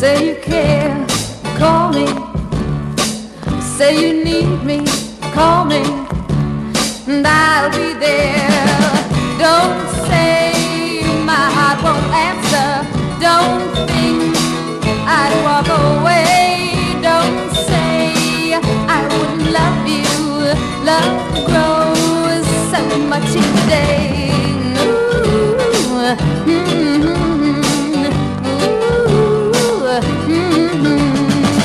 Say you care, call me. Say you need me, call me, and I'll be there. Don't say my heart won't answer. Don't think I'd walk away. Don't say I wouldn't love you. Love grows so much each day.